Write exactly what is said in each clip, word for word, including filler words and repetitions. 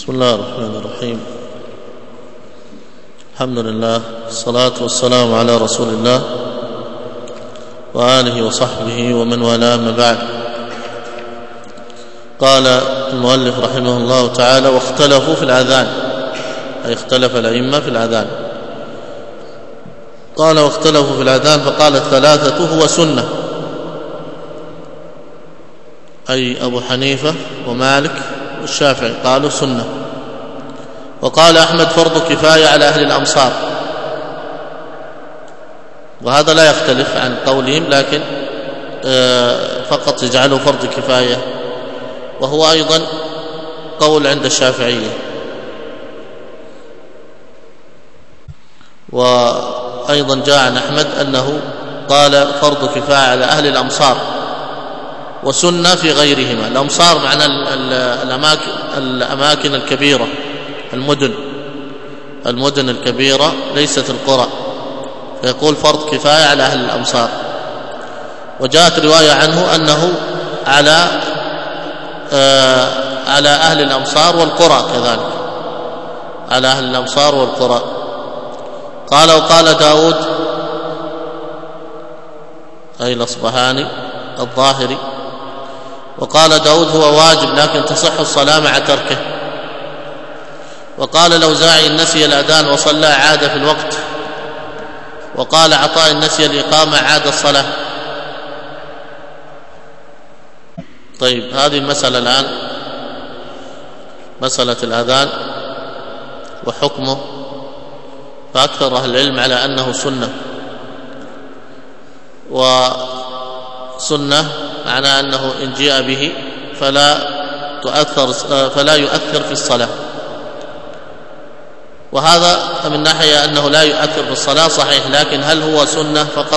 بسم الله الرحمن الرحيم. الحمد لله والصلاة والسلام على رسول الله وآله وصحبه ومن والاه، أما بعد. قال المؤلف رحمه الله تعالى: واختلفوا في الأذان، أي اختلف الأئمة في الأذان. قال: واختلفوا في الأذان، فقال: الثلاثة هو سنة، أي أبو حنيفة ومالك والشافعي قالوا سنة. وقال أحمد: فرض كفاية على أهل الأمصار. وهذا لا يختلف عن قولهم، لكن فقط يجعله فرض كفاية، وهو أيضا قول عند الشافعية. وأيضا جاء عن أحمد أنه قال فرض كفاية على أهل الأمصار وسنة في غيرهما. الأمصار معنى الأماكن, الأماكن الكبيرة، المدن المدن الكبيرة ليست القرى، فيقول فرض كفاية على أهل الأمصار. وجاءت رواية عنه أنه على آه على أهل الأمصار والقرى كذلك، على أهل الأمصار والقرى. قال: وقال داود، أي الأصبهاني الظاهري، وقال داود: هو واجب لكن تصح الصلاة مع تركه. وقال الأوزاعي: النسي الأذان وصلى عاد في الوقت. وقال عطاء: النسي الإقامة عاد الصلاة. طيب، هذه المسألة الآن مسألة الأذان وحكمه، فأكثر أهل العلم على أنه سنة. وسنة معنى أنه إن جاء به فلا تؤثر فلا يؤثر في الصلاة، وهذا من ناحية أنه لا يؤثر في الصلاة صحيح، لكن هل هو سنة فقط؟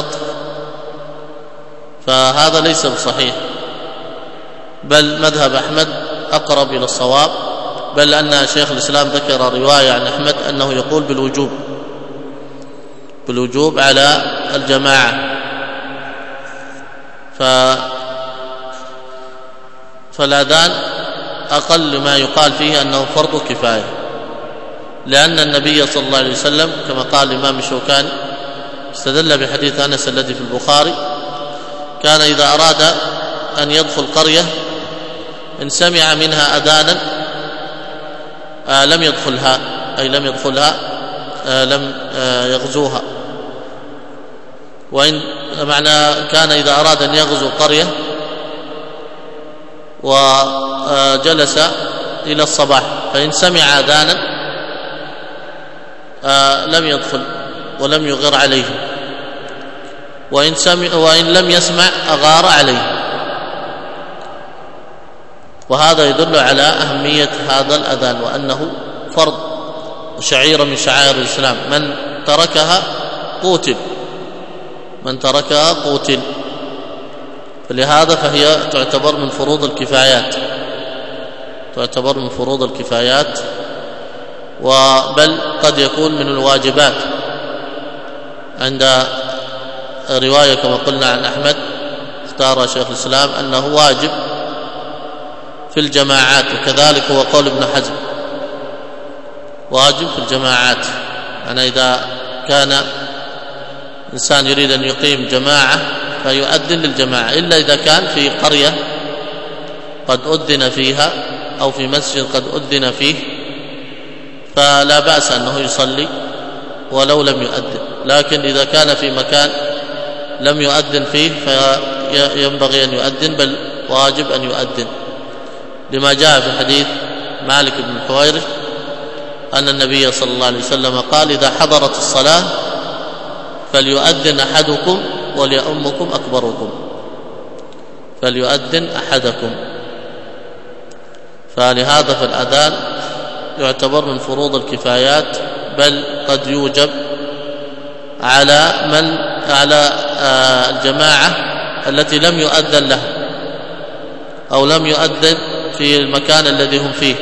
فهذا ليس بصحيح، بل مذهب أحمد أقرب إلى الصواب، بل أن شيخ الإسلام ذكر رواية عن أحمد أنه يقول بالوجوب بالوجوب على الجماعة. ف فالأذان أقل ما يقال فيه أنه فرض كفاية، لأن النبي صلى الله عليه وسلم كما قال الإمام الشوكاني استدل بحديث أنس الذي في البخاري: كان إذا أراد أن يدخل قرية إن سمع منها أذانا آه لم يدخلها، أي لم يدخلها آه لم آه يغزوها. وإن معنى كان إذا أراد أن يغزو قرية وجلس إلى الصباح، فإن سمع أذانا آه لم يدخل ولم يغر عليه، وإن, سمع وإن لم يسمع أغار عليه. وهذا يدل على أهمية هذا الأذان، وأنه فرض وشعيرة من شعائر الإسلام، من تركها قوتل من تركها قوتل فلهذا فهي تعتبر من فروض الكفايات تعتبر من فروض الكفايات وبل قد يكون من الواجبات، عند رواية كما قلنا عن أحمد اختار شيخ الإسلام أنه واجب في الجماعات، وكذلك هو قول ابن حزم، واجب في الجماعات. يعني إذا كان إنسان يريد أن يقيم جماعة فيؤذن للجماعة، إلا إذا كان في قرية قد أذن فيها أو في مسجد قد أذن فيه فلا بأس أنه يصلي ولو لم يؤذن. لكن إذا كان في مكان لم يؤذن فيه فينبغي أن يؤذن، بل واجب أن يؤذن، لما جاء في حديث مالك بن الحويرث أن النبي صلى الله عليه وسلم قال: إذا حضرت الصلاة فليؤذن أحدكم وليؤمكم أكبركم فليؤذن أحدكم. فلهذا فالأذان يعتبر من فروض الكفايات، بل قد يوجب على من على الجماعة التي لم يؤذن لها أو لم يؤذن في المكان الذي هم فيه.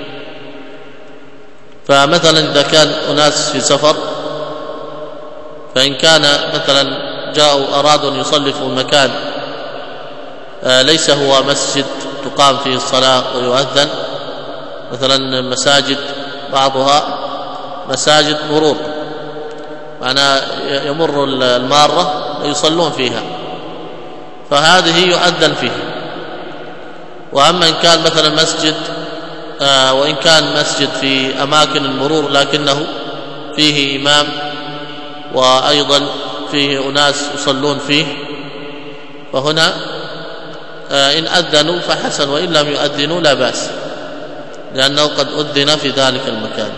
فمثلا إذا كان أناس في سفر، فإن كان مثلا جاءوا أرادوا أن يصلوا في مكان ليس هو مسجد تقام فيه الصلاة ويؤذن، مثلا مساجد بعضها مساجد مرور، معناه يمر المارة ويصلون فيها، فهذه يؤذن فيها. وأما إن كان مثلا مسجد آه وإن كان مسجد في أماكن المرور لكنه فيه إمام وأيضا فيه أناس يصلون فيه، فهنا آه إن أذنوا فحسن، وإن لم يؤذنوا لا بأس، لأنه قد أذن في ذلك المكان.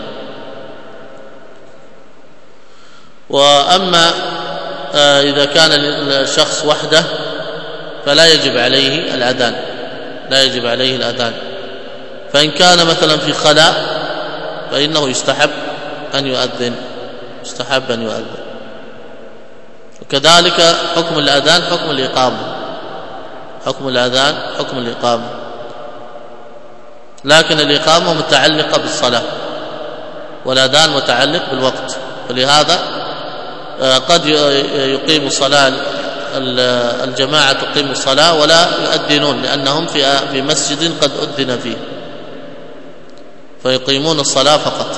وأما آه إذا كان الشخص وحده فلا يجب عليه الأذان، لا يجب عليه الأذان. فإن كان مثلا في خلاء فإنه يستحب أن يؤذن، يستحب أن يؤذن. وكذلك حكم الأذان حكم الإقامة، حكم الأذان حكم الإقامة، لكن الإقامة متعلقة بالصلاة والأذان متعلق بالوقت، فلهذا قد يقيم الصلاة الجماعة تقيم الصلاة ولا يؤذنون لأنهم في في مسجد قد أذن فيه، فيقيمون الصلاة فقط.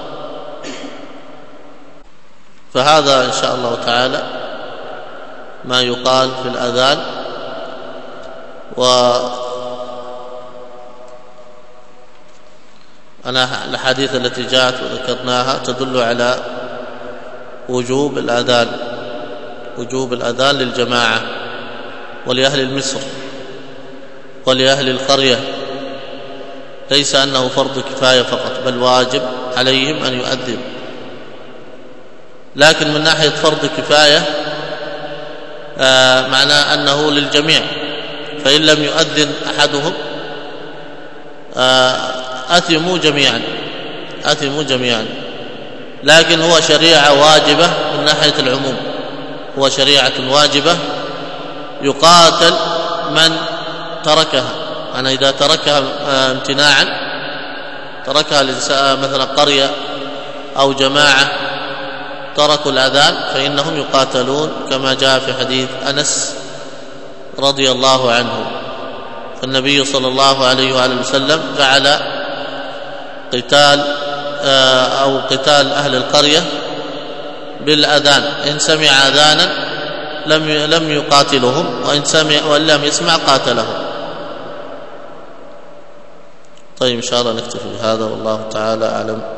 فهذا إن شاء الله تعالى ما يقال في الأذان. وأنا الحديث التي جاءت وذكرناها تدل على وجوب الأذان، وجوب الأذان للجماعة ولأهل مصر ولأهل القرية، ليس أنه فرض كفاية فقط، بل واجب عليهم أن يؤذن. لكن من ناحية فرض كفاية آه معناه أنه للجميع، فإن لم يؤذن أحدهم آه أثموا جميعا، أثموا جميعا. لكن هو شريعة واجبة من ناحية العموم، هو شريعة واجبة يقاتل من تركها. أنا إذا تركها امتناعا، تركها مثلا قرية أو جماعة تركوا الأذان فإنهم يقاتلون، كما جاء في حديث أنس رضي الله عنه. فالنبي صلى الله عليه وآله وسلم فعل قتال أو قتال أهل القرية بالأذان، إن سمع أذانا لم لم يقاتلهم، وإن سمع وإن لم يسمع قاتلهم. طيب إن شاء الله نكتفي بهذا، والله تعالى أعلم.